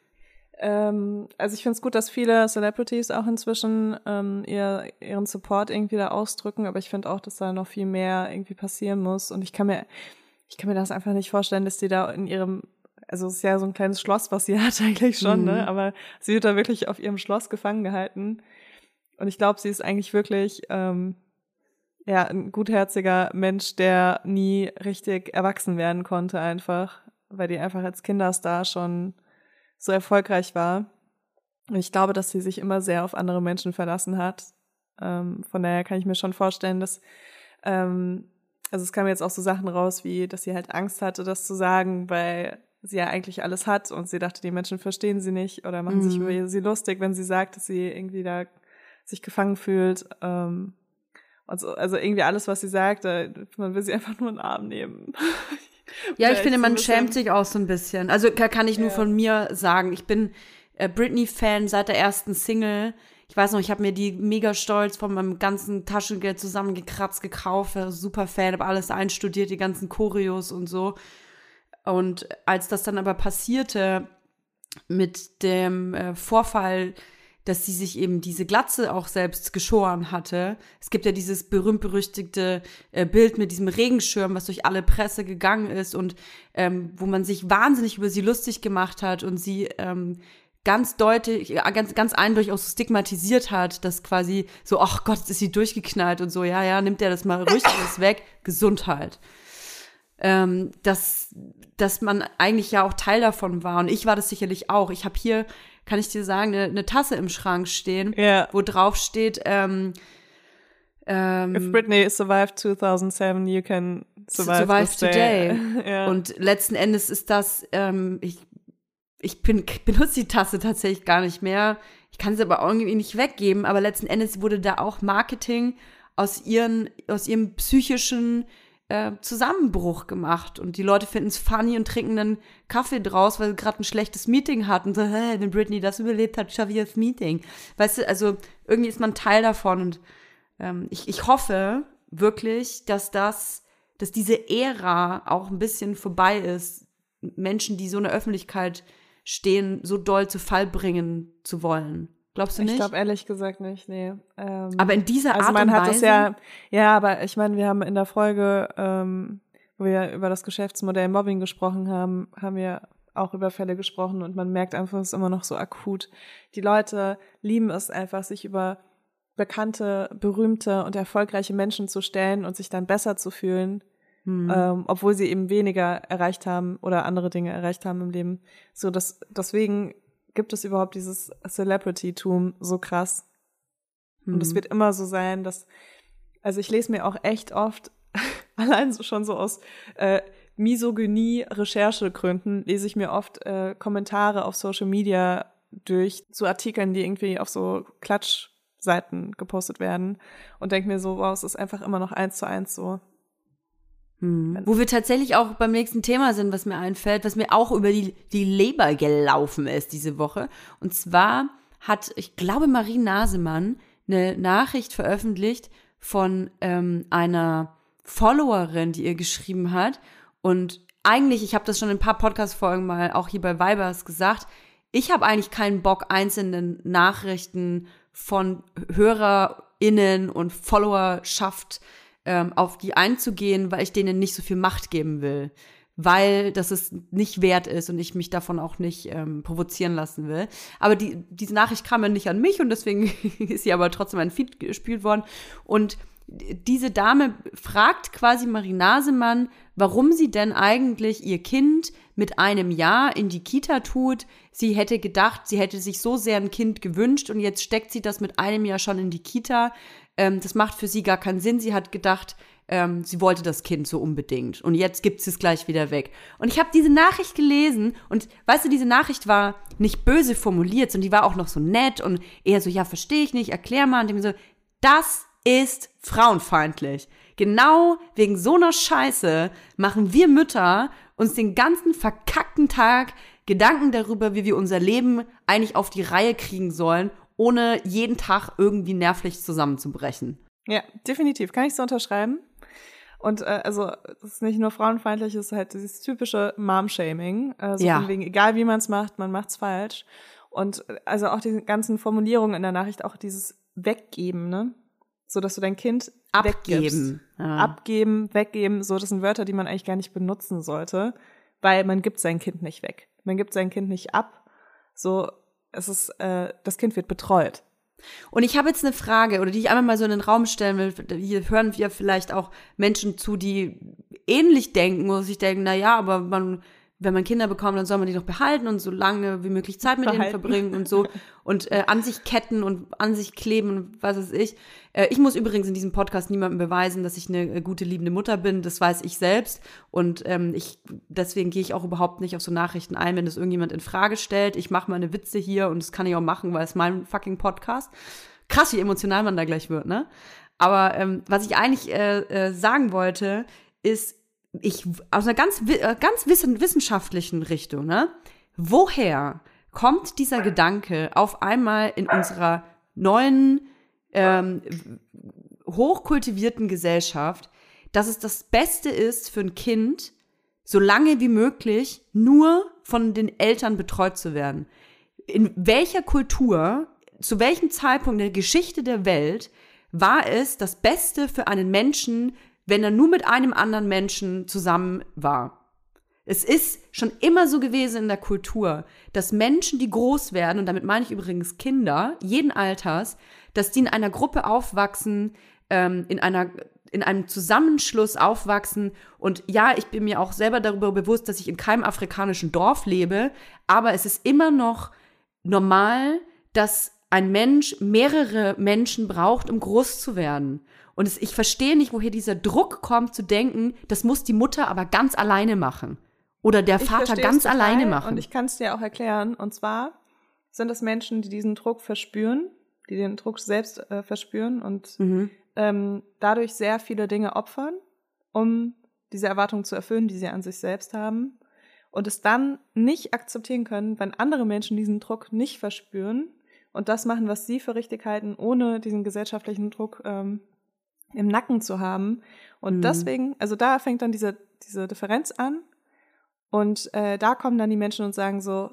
Ja. Ähm, also ich finde es gut, dass viele Celebrities auch inzwischen ähm, ihr, ihren Support irgendwie da ausdrücken, aber ich finde auch, dass da noch viel mehr irgendwie passieren muss. Und ich kann mir, ich kann mir das einfach nicht vorstellen, dass die da in ihrem, also es ist ja so ein kleines Schloss, was sie hat eigentlich schon, mhm. ne? Aber sie wird da wirklich auf ihrem Schloss gefangen gehalten. Und ich glaube, sie ist eigentlich wirklich ähm, ja, ein gutherziger Mensch, der nie richtig erwachsen werden konnte einfach, weil die einfach als Kinderstar schon so erfolgreich war. Und ich glaube, dass sie sich immer sehr auf andere Menschen verlassen hat. Ähm, von daher kann ich mir schon vorstellen, dass, ähm, also es kamen jetzt auch so Sachen raus, wie, dass sie halt Angst hatte, das zu sagen, weil sie ja eigentlich alles hat und sie dachte, die Menschen verstehen sie nicht oder machen mhm. sich über sie lustig, wenn sie sagt, dass sie irgendwie da sich gefangen fühlt. Ähm, Also, also irgendwie alles, was sie sagt, man will sie einfach nur in den Arm nehmen. Ja, ich finde, man schämt sich auch so ein bisschen. Also kann ich nur ja. von mir sagen, ich bin äh, Britney-Fan seit der ersten Single. Ich weiß noch, ich habe mir die mega stolz von meinem ganzen Taschengeld zusammengekratzt, gekauft, war super Fan, habe alles einstudiert, die ganzen Choreos und so. Und als das dann aber passierte mit dem äh, Vorfall, dass sie sich eben diese Glatze auch selbst geschoren hatte. Es gibt ja dieses berühmt-berüchtigte äh, Bild mit diesem Regenschirm, was durch alle Presse gegangen ist und ähm, wo man sich wahnsinnig über sie lustig gemacht hat und sie ähm, ganz deutlich, ja, ganz, ganz eindeutig auch so stigmatisiert hat, dass quasi so, ach Gott, ist sie durchgeknallt und so, ja, ja, nimmt der das mal ruhig alles weg, Gesundheit. Ähm, dass, dass man eigentlich ja auch Teil davon war und ich war das sicherlich auch. Ich habe hier, kann ich dir sagen, eine, eine Tasse im Schrank stehen, yeah. wo drauf steht, ähm, ähm, If Britney survived two thousand seven, you can survive, survive this today. day. ja. Und letzten Endes ist das, ähm, ich, ich bin, benutze die Tasse tatsächlich gar nicht mehr. Ich kann sie aber irgendwie nicht weggeben, aber letzten Endes wurde da auch Marketing aus ihren, aus ihrem psychischen äh, Zusammenbruch gemacht. Und die Leute finden es funny und trinken dann Kaffee draus, weil sie gerade ein schlechtes Meeting hatten. So, hä, wenn Britney das überlebt hat, schaffe ich das Meeting. Weißt du, also irgendwie ist man Teil davon. Und ähm, ich, ich hoffe wirklich, dass das, dass diese Ära auch ein bisschen vorbei ist, Menschen, die so in der Öffentlichkeit stehen, so doll zu Fall bringen zu wollen. Glaubst du nicht? Ich glaube ehrlich gesagt nicht, nee. Ähm, aber in dieser Art also man und hat Weise? Es ja, ja, aber ich meine, wir haben in der Folge, ähm, wo wir über das Geschäftsmodell Mobbing gesprochen haben, haben wir auch über Fälle gesprochen und man merkt einfach, es ist immer noch so akut. Die Leute lieben es einfach, sich über bekannte, berühmte und erfolgreiche Menschen zu stellen und sich dann besser zu fühlen, hm. ähm, obwohl sie eben weniger erreicht haben oder andere Dinge erreicht haben im Leben. So, das, deswegen gibt es überhaupt dieses Celebrity-Tum so krass. Hm. Und es wird immer so sein, dass, also ich lese mir auch echt oft, allein so schon so aus äh, Misogynie-Recherchegründen, lese ich mir oft äh, Kommentare auf Social Media durch zu Artikeln, die irgendwie auf so Klatsch Seiten gepostet werden und denke mir so, wow, es ist einfach immer noch eins zu eins so. Hm. Wo wir tatsächlich auch beim nächsten Thema sind, was mir einfällt, was mir auch über die, die Leber gelaufen ist diese Woche. Und zwar hat, ich glaube, Marie Nasemann eine Nachricht veröffentlicht von ähm, einer Followerin, die ihr geschrieben hat. Und eigentlich, ich habe das schon in ein paar Podcast-Folgen mal auch hier bei Vibers gesagt, ich habe eigentlich keinen Bock, einzelne Nachrichten von HörerInnen und Followerschaft ähm, auf die einzugehen, weil ich denen nicht so viel Macht geben will. Weil das es nicht wert ist und ich mich davon auch nicht ähm, provozieren lassen will. Aber die, diese Nachricht kam ja nicht an mich und deswegen ist sie aber trotzdem ein Feed gespielt worden. Und diese Dame fragt quasi Marie Nasemann, warum sie denn eigentlich ihr Kind mit einem Jahr in die Kita tut. Sie hätte gedacht, sie hätte sich so sehr ein Kind gewünscht und jetzt steckt sie das mit einem Jahr schon in die Kita. Ähm, das macht für sie gar keinen Sinn. Sie hat gedacht, ähm, sie wollte das Kind so unbedingt und jetzt gibt sie es gleich wieder weg. Und ich habe diese Nachricht gelesen und weißt du, diese Nachricht war nicht böse formuliert, sondern die war auch noch so nett und eher so, ja, verstehe ich nicht, erklär mal. Und ich mir so, das ist frauenfeindlich. Genau wegen so einer Scheiße machen wir Mütter uns den ganzen verkackten Tag Gedanken darüber, wie wir unser Leben eigentlich auf die Reihe kriegen sollen, ohne jeden Tag irgendwie nervlich zusammenzubrechen. Ja, definitiv. Kann ich so unterschreiben. Und äh, also es ist nicht nur frauenfeindlich, es ist halt dieses typische Mom-Shaming. Also ja. von wegen, egal wie man es macht, man macht's falsch. Und also auch die ganzen Formulierungen in der Nachricht, auch dieses Weggeben, ne? So, dass du dein Kind abgeben. Ja. Abgeben, weggeben, so, das sind Wörter, die man eigentlich gar nicht benutzen sollte, weil man gibt sein Kind nicht weg. Man gibt sein Kind nicht ab. So, es ist, äh, das Kind wird betreut. Und ich habe jetzt eine Frage, oder die ich einmal mal so in den Raum stellen will. Hier hören wir vielleicht auch Menschen zu, die ähnlich denken, wo sich denken, na ja, aber man, wenn man Kinder bekommt, dann soll man die noch behalten und so lange wie möglich Zeit mit behalten. denen verbringen und so und äh, an sich ketten und an sich kleben und was weiß ich. Äh, ich muss übrigens in diesem Podcast niemandem beweisen, dass ich eine äh, gute, liebende Mutter bin. Das weiß ich selbst und ähm, ich deswegen gehe ich auch überhaupt nicht auf so Nachrichten ein, wenn das irgendjemand in Frage stellt. Ich mache meine Witze hier und das kann ich auch machen, weil es mein fucking Podcast. Krass, wie emotional man da gleich wird, ne? Aber ähm, was ich eigentlich äh, äh, sagen wollte, ist, ich aus einer ganz ganz wissen, wissenschaftlichen Richtung, ne? Woher kommt dieser Gedanke auf einmal in unserer neuen ähm, hochkultivierten Gesellschaft, dass es das Beste ist für ein Kind, so lange wie möglich nur von den Eltern betreut zu werden? In welcher Kultur, zu welchem Zeitpunkt der Geschichte der Welt war es das Beste für einen Menschen, wenn er nur mit einem anderen Menschen zusammen war? Es ist schon immer so gewesen in der Kultur, dass Menschen, die groß werden, und damit meine ich übrigens Kinder, jeden Alters, dass die in einer Gruppe aufwachsen, ähm, in einer, in einem Zusammenschluss aufwachsen. Und ja, ich bin mir auch selber darüber bewusst, dass ich in keinem afrikanischen Dorf lebe, aber es ist immer noch normal, dass ein Mensch mehrere Menschen braucht, um groß zu werden. Und es, ich verstehe nicht, woher dieser Druck kommt, zu denken, das muss die Mutter aber ganz alleine machen. Oder der Vater ganz total alleine machen. Und ich kann es dir auch erklären. Und zwar sind es Menschen, die diesen Druck verspüren, die den Druck selbst äh, verspüren und mhm. ähm, dadurch sehr viele Dinge opfern, um diese Erwartungen zu erfüllen, die sie an sich selbst haben. Und es dann nicht akzeptieren können, wenn andere Menschen diesen Druck nicht verspüren und das machen, was sie für richtig halten, ohne diesen gesellschaftlichen Druck ähm, im Nacken zu haben. Und mhm. deswegen, also da fängt dann diese, diese Differenz an. Und äh, da kommen dann die Menschen und sagen so,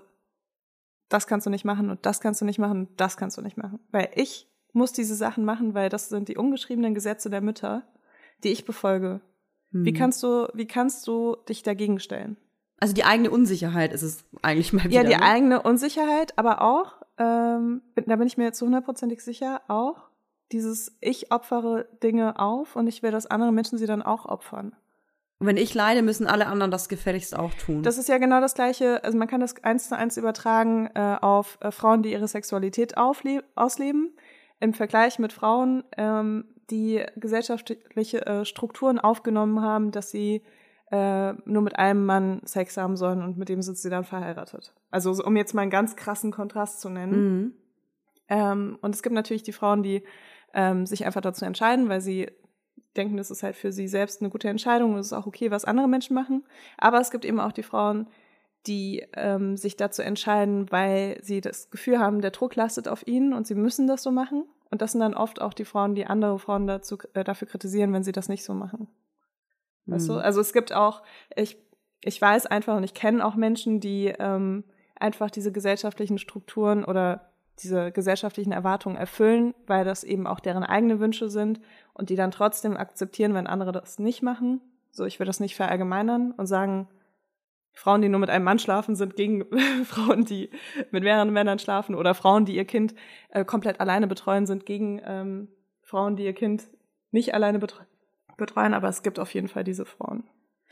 das kannst du nicht machen und das kannst du nicht machen und das kannst du nicht machen. Weil ich muss diese Sachen machen, weil das sind die ungeschriebenen Gesetze der Mütter, die ich befolge. Mhm. Wie kannst du, wie kannst du dich dagegen stellen? Also die eigene Unsicherheit ist es eigentlich mal wieder. Ja, die ne? eigene Unsicherheit, aber auch, ähm, da bin ich mir jetzt hundertprozentig sicher, auch dieses, ich opfere Dinge auf und ich will, dass andere Menschen sie dann auch opfern. Und wenn ich leide, müssen alle anderen das gefälligst auch tun. Das ist ja genau das Gleiche, also man kann das eins zu eins übertragen äh, auf äh, Frauen, die ihre Sexualität aufle- ausleben, im Vergleich mit Frauen, ähm, die gesellschaftliche äh, Strukturen aufgenommen haben, dass sie äh, nur mit einem Mann Sex haben sollen und mit dem sind sie dann verheiratet. Also so, um jetzt mal einen ganz krassen Kontrast zu nennen. Mhm. Ähm, und es gibt natürlich die Frauen, die ähm, sich einfach dazu entscheiden, weil sie denken, das ist halt für sie selbst eine gute Entscheidung und es ist auch okay, was andere Menschen machen. Aber es gibt eben auch die Frauen, die ähm, sich dazu entscheiden, weil sie das Gefühl haben, der Druck lastet auf ihnen und sie müssen das so machen. Und das sind dann oft auch die Frauen, die andere Frauen dazu, äh, dafür kritisieren, wenn sie das nicht so machen. Mhm. Weißt du? Also es gibt auch, ich, ich weiß einfach und ich kenne auch Menschen, die ähm, einfach diese gesellschaftlichen Strukturen oder diese gesellschaftlichen Erwartungen erfüllen, weil das eben auch deren eigene Wünsche sind und die dann trotzdem akzeptieren, wenn andere das nicht machen. So, ich will das nicht verallgemeinern und sagen, Frauen, die nur mit einem Mann schlafen, sind gegen Frauen, die mit mehreren Männern schlafen oder Frauen, die ihr Kind äh, komplett alleine betreuen, sind gegen ähm, Frauen, die ihr Kind nicht alleine betre- betreuen, aber es gibt auf jeden Fall diese Frauen.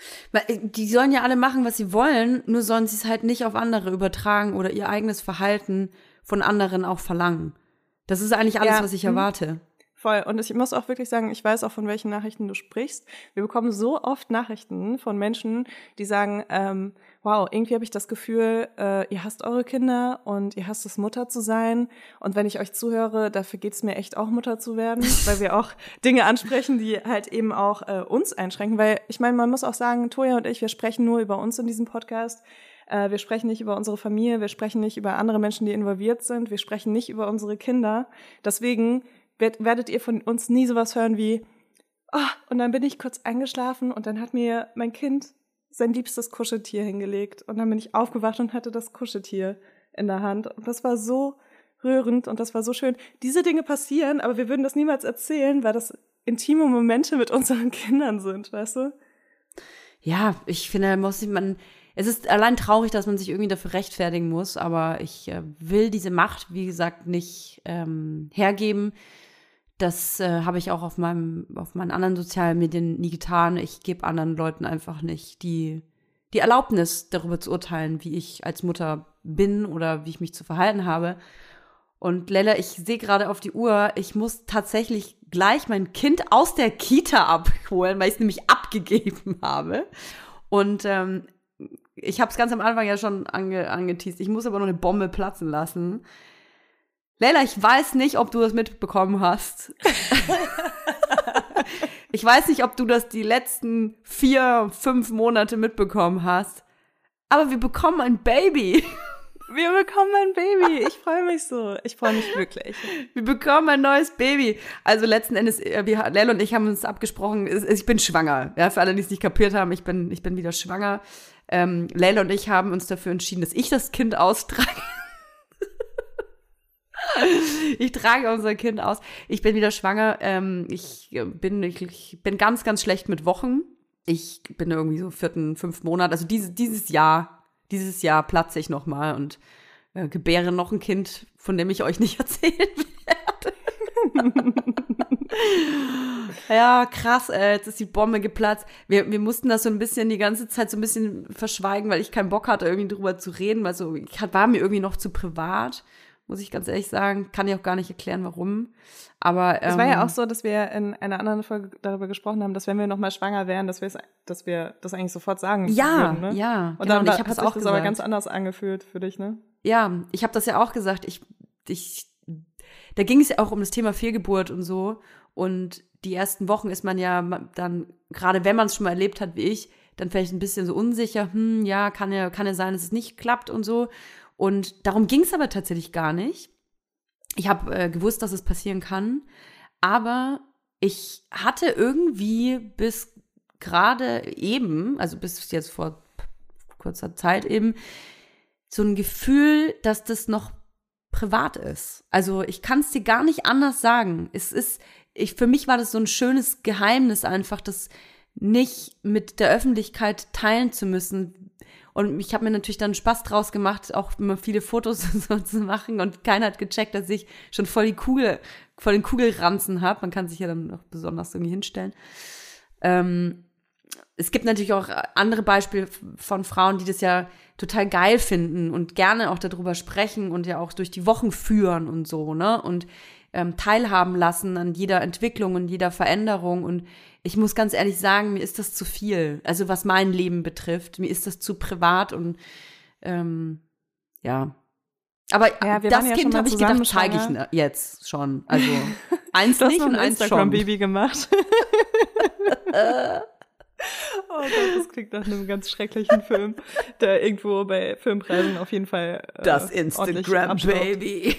Die sollen ja alle machen, was sie wollen, nur sollen sie es halt nicht auf andere übertragen oder ihr eigenes Verhalten von anderen auch verlangen. Das ist eigentlich alles, ja, was ich erwarte. Voll. Und ich muss auch wirklich sagen, ich weiß auch, von welchen Nachrichten du sprichst. Wir bekommen so oft Nachrichten von Menschen, die sagen, ähm, wow, irgendwie habe ich das Gefühl, äh, ihr hasst eure Kinder und ihr hasst es, Mutter zu sein. Und wenn ich euch zuhöre, dafür geht es mir echt auch, Mutter zu werden, weil wir auch Dinge ansprechen, die halt eben auch äh, uns einschränken. Weil ich meine, man muss auch sagen, Toja und ich, wir sprechen nur über uns in diesem Podcast. Äh, wir sprechen nicht über unsere Familie, wir sprechen nicht über andere Menschen, die involviert sind, wir sprechen nicht über unsere Kinder. Deswegen werdet ihr von uns nie sowas hören wie, oh, und dann bin ich kurz eingeschlafen und dann hat mir mein Kind sein liebstes Kuscheltier hingelegt und dann bin ich aufgewacht und hatte das Kuscheltier in der Hand und das war so rührend und das war so schön. Diese Dinge passieren, aber wir würden das niemals erzählen, weil das intime Momente mit unseren Kindern sind, weißt du? Ja, ich finde, muss man, es ist allein traurig, dass man sich irgendwie dafür rechtfertigen muss, aber ich äh, will diese Macht, wie gesagt, nicht ähm, hergeben. Das äh, habe ich auch auf meinem, auf meinen anderen sozialen Medien nie getan. Ich gebe anderen Leuten einfach nicht die, die Erlaubnis, darüber zu urteilen, wie ich als Mutter bin oder wie ich mich zu verhalten habe. Und Leila, ich sehe gerade auf die Uhr, ich muss tatsächlich gleich mein Kind aus der Kita abholen, weil ich es nämlich abgegeben habe. Und ähm, ich habe es ganz am Anfang ja schon ange, angeteast. Ich muss aber noch eine Bombe platzen lassen. Leila, ich weiß nicht, ob du das mitbekommen hast. Ich weiß nicht, ob du das die letzten vier, fünf Monate mitbekommen hast. Aber wir bekommen ein Baby. Wir bekommen ein Baby. Ich freue mich so. Ich freue mich wirklich. Wir bekommen ein neues Baby. Also letzten Endes, wir, Leila und ich haben uns abgesprochen, ich bin schwanger. Ja, für alle, die es nicht kapiert haben, ich bin, ich bin wieder schwanger. Ähm, Leila und ich haben uns dafür entschieden, dass ich das Kind austrage. Ich trage unser Kind aus. Ich bin wieder schwanger. Ähm, ich bin, ich, ich bin ganz, ganz schlecht mit Wochen. Ich bin irgendwie so vierten, fünften Monat. Also diese, dieses Jahr, dieses Jahr platze ich noch mal und äh, gebäre noch ein Kind, von dem ich euch nicht erzählen werde. Ja, krass, äh, jetzt ist die Bombe geplatzt. Wir, wir mussten das so ein bisschen die ganze Zeit so ein bisschen verschweigen, weil ich keinen Bock hatte, irgendwie drüber zu reden, weil so, ich war mir irgendwie noch zu privat. Muss ich ganz ehrlich sagen, kann ich auch gar nicht erklären, warum. Aber ähm, es war ja auch so, dass wir in einer anderen Folge darüber gesprochen haben, dass wenn wir nochmal schwanger wären, dass wir dass wir das eigentlich sofort sagen ja, würden. Ne? Ja, und dann und ich hat sich das gesagt. Aber ganz anders angefühlt für dich, ne? Ja, ich habe das ja auch gesagt. Ich, ich, da ging es ja auch um das Thema Fehlgeburt und so. Und die ersten Wochen ist man ja dann, gerade wenn man es schon mal erlebt hat wie ich, dann vielleicht ein bisschen so unsicher. Hm, ja, kann ja, kann ja sein, dass es nicht klappt und so. Und darum ging es aber tatsächlich gar nicht. Ich habe äh, gewusst, dass es passieren kann, aber ich hatte irgendwie bis gerade eben, also bis jetzt vor kurzer Zeit eben, so ein Gefühl, dass das noch privat ist. Also ich kann es dir gar nicht anders sagen. Es ist, ich, für mich war das so ein schönes Geheimnis einfach, das nicht mit der Öffentlichkeit teilen zu müssen. Und ich habe mir natürlich dann Spaß draus gemacht, auch immer viele Fotos so zu machen. Und keiner hat gecheckt, dass ich schon voll die Kugel, voll den Kugelranzen habe. Man kann sich ja dann noch besonders irgendwie hinstellen. Ähm, es gibt natürlich auch andere Beispiele von Frauen, die das ja total geil finden und gerne auch darüber sprechen und ja auch durch die Wochen führen und so, ne? Und ähm, teilhaben lassen an jeder Entwicklung und jeder Veränderung. Und ich muss ganz ehrlich sagen, mir ist das zu viel. Also was mein Leben betrifft, mir ist das zu privat und ähm, ja, Aber Ja, wir das waren ja Kind schon mal habe ich gedacht, zusammen zeige ich schwanger. ne- jetzt schon. Also eins Du hast nicht noch und ein eins schon. Instagram-Baby gemacht. Oh Gott, das klingt nach einem ganz schrecklichen Film, der irgendwo bei Filmpreisen auf jeden Fall äh, Das ordentlich abstaubt. Instagram-Baby.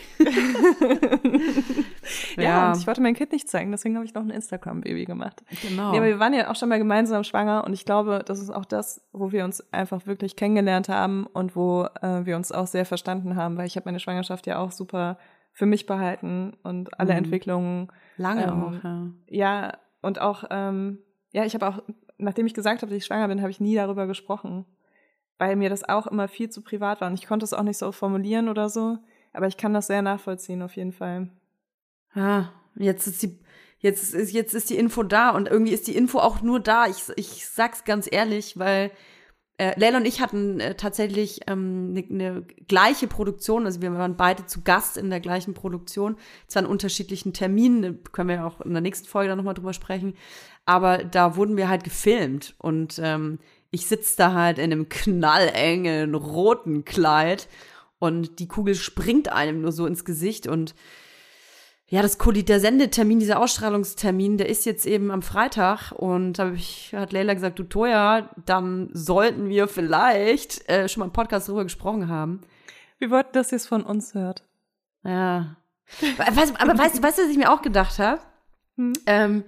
Ja, Ja. und ich wollte mein Kind nicht zeigen, deswegen habe ich noch ein Instagram-Baby gemacht. Genau. Nee, aber wir waren ja auch schon mal gemeinsam schwanger und ich glaube, das ist auch das, wo wir uns einfach wirklich kennengelernt haben und wo äh, wir uns auch sehr verstanden haben, weil ich habe meine Schwangerschaft ja auch super für mich behalten und alle Mhm. Entwicklungen. Lange ähm, auch, ja. Ja, und auch, ähm, ja, ich habe auch, nachdem ich gesagt habe, dass ich schwanger bin, habe ich nie darüber gesprochen, weil mir das auch immer viel zu privat war und ich konnte es auch nicht so formulieren oder so, aber ich kann das sehr nachvollziehen auf jeden Fall. Ja, jetzt ist die, jetzt ist, jetzt ist die Info da und irgendwie ist die Info auch nur da. Ich, ich sag's ganz ehrlich, weil äh, Leila und ich hatten äh, tatsächlich ähm, eine ne gleiche Produktion, also wir waren beide zu Gast in der gleichen Produktion, zwar an unterschiedlichen Terminen, da können wir ja auch in der nächsten Folge dann nochmal drüber sprechen, aber da wurden wir halt gefilmt und ähm, ich sitze da halt in einem knallengen roten Kleid und die Kugel springt einem nur so ins Gesicht und ja, das Kolli- der Sendetermin, dieser Ausstrahlungstermin, der ist jetzt eben am Freitag und da hab ich, hat Leila gesagt, du Toja, dann sollten wir vielleicht äh, schon mal im Podcast darüber gesprochen haben. Wir wollten, dass ihr es von uns hört. Ja. Was, aber weißt du, weißt du, was ich mir auch gedacht habe? Hm? Ähm,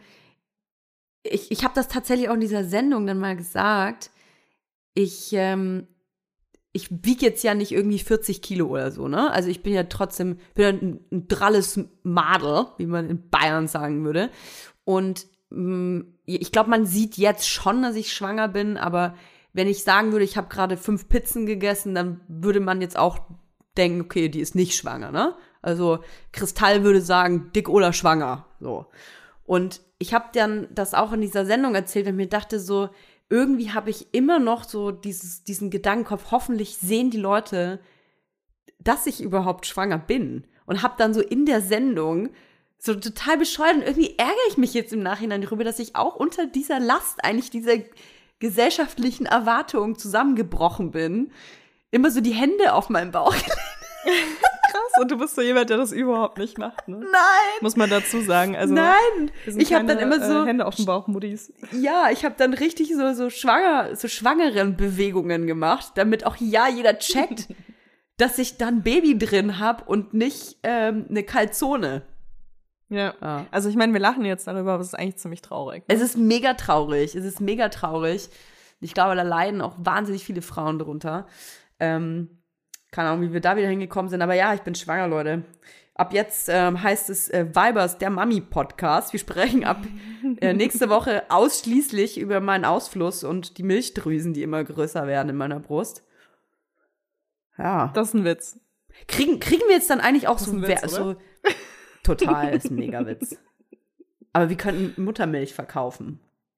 ich ich habe das tatsächlich auch in dieser Sendung dann mal gesagt. Ich, ähm, ich wiege jetzt ja nicht irgendwie vierzig Kilo oder so, ne? Also ich bin ja trotzdem, bin ja ein, ein dralles Madel, wie man in Bayern sagen würde. Und mh, ich glaube, man sieht jetzt schon, dass ich schwanger bin, aber wenn ich sagen würde, ich habe gerade fünf Pizzen gegessen, dann würde man jetzt auch denken, okay, die ist nicht schwanger, ne? Also Kristall würde sagen, dick oder schwanger, so. Und ich habe dann das auch in dieser Sendung erzählt, weil ich mir dachte so, irgendwie habe ich immer noch so dieses, diesen Gedankenkopf, hoffentlich sehen die Leute, dass ich überhaupt schwanger bin. Und habe dann so in der Sendung so total bescheuert und irgendwie ärgere ich mich jetzt im Nachhinein darüber, dass ich auch unter dieser Last eigentlich dieser gesellschaftlichen Erwartungen zusammengebrochen bin. Immer so die Hände auf meinem Bauch gelegt. Krass, und du bist so jemand, der das überhaupt nicht macht, ne? Nein! Muss man dazu sagen. Also, Nein! wir sind Ich habe dann keine, immer so äh, Hände auf dem Bauch, Muddies. Ja, ich habe dann richtig so so schwanger, so schwangeren Bewegungen gemacht, damit auch ja jeder checkt, dass ich dann Baby drin habe und nicht ähm, eine Calzone. Ja. Ja. Also ich meine, wir lachen jetzt darüber, aber es ist eigentlich ziemlich traurig. Ne? Es ist mega traurig. Es ist mega traurig. Ich glaube, da leiden auch wahnsinnig viele Frauen drunter. Ähm, keine Ahnung, wie wir da wieder hingekommen sind. Aber ja, ich bin schwanger, Leute. Ab jetzt ähm, heißt es äh, Vibers, der Mami-Podcast. Wir sprechen ab äh, nächste Woche ausschließlich über meinen Ausfluss und die Milchdrüsen, die immer größer werden in meiner Brust. Ja. Das ist ein Witz. Kriegen, kriegen wir jetzt dann eigentlich auch Das ist so, ein Witz, wer- so total, ist ein Mega-Witz. Aber wir könnten Muttermilch verkaufen.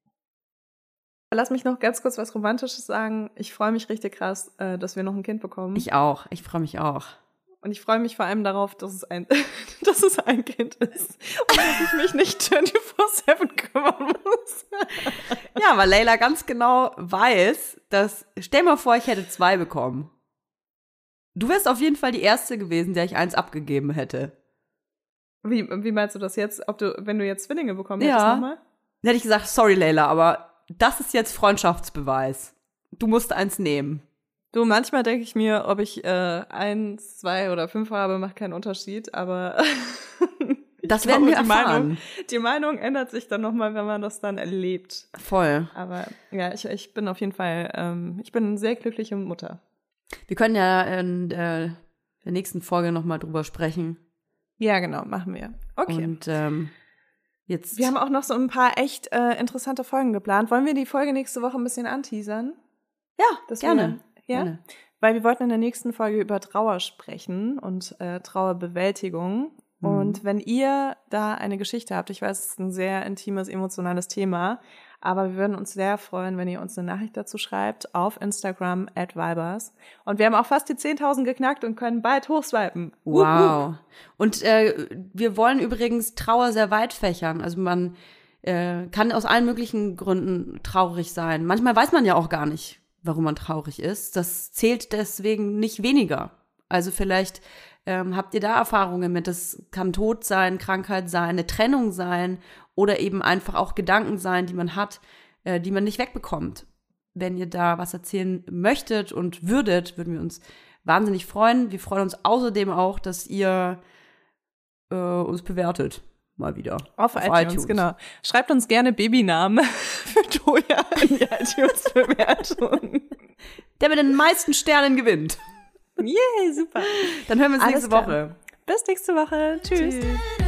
Lass mich noch ganz kurz was Romantisches sagen. Ich freue mich richtig krass, äh, dass wir noch ein Kind bekommen. Ich auch. Ich freue mich auch. Und ich freue mich vor allem darauf, dass es ein, dass es ein Kind ist. Und dass ich mich nicht vierundzwanzig sieben kümmern muss. Ja, weil Leila ganz genau weiß, dass, stell mal vor, ich hätte zwei bekommen. Du wärst auf jeden Fall die Erste gewesen, der ich eins abgegeben hätte. Wie, wie meinst du das jetzt? Ob du, wenn du jetzt Zwillinge bekommen Ja. hättest nochmal? Dann hätte ich gesagt, sorry Leila, aber das ist jetzt Freundschaftsbeweis. Du musst eins nehmen. Du, manchmal denke ich mir, ob ich äh, eins, zwei oder fünf habe, macht keinen Unterschied, aber Das ich werden wir glaube, die erfahren. Meinung, die Meinung ändert sich dann nochmal, wenn man das dann erlebt. Voll. Aber ja, ich, ich bin auf jeden Fall, ähm, ich bin eine sehr glückliche Mutter. Wir können ja in äh, der nächsten Folge noch mal drüber sprechen. Ja, genau, machen wir. Okay. Und ähm, jetzt. Wir haben auch noch so ein paar echt äh, interessante Folgen geplant. Wollen wir die Folge nächste Woche ein bisschen anteasern? ja, Dass gerne. Wir, ja? gerne. Weil wir wollten in der nächsten Folge über Trauer sprechen und äh, Trauerbewältigung. Mhm. Und wenn ihr da eine Geschichte habt, ich weiß, es ist ein sehr intimes, emotionales Thema, aber wir würden uns sehr freuen, wenn ihr uns eine Nachricht dazu schreibt auf Instagram at Vibers. Und wir haben auch fast die zehntausend geknackt und können bald hochswipen. Wow. Und äh, wir wollen übrigens Trauer sehr weit fächern. Also man äh, kann aus allen möglichen Gründen traurig sein. Manchmal weiß man ja auch gar nicht, warum man traurig ist. Das zählt deswegen nicht weniger. Also vielleicht Ähm, habt ihr da Erfahrungen mit? Das kann Tod sein, Krankheit sein, eine Trennung sein oder eben einfach auch Gedanken sein, die man hat, äh, die man nicht wegbekommt. Wenn ihr da was erzählen möchtet und würdet, würden wir uns wahnsinnig freuen. Wir freuen uns außerdem auch, dass ihr äh, uns bewertet. Mal wieder. Auf, auf iTunes, iTunes, genau. Schreibt uns gerne Babynamen für Toja in die iTunes-Bewertung. Der mit den meisten Sternen gewinnt. Yay, super. Dann hören wir uns Alles nächste klar. Woche. Bis nächste Woche. Tschüss. Tschüss.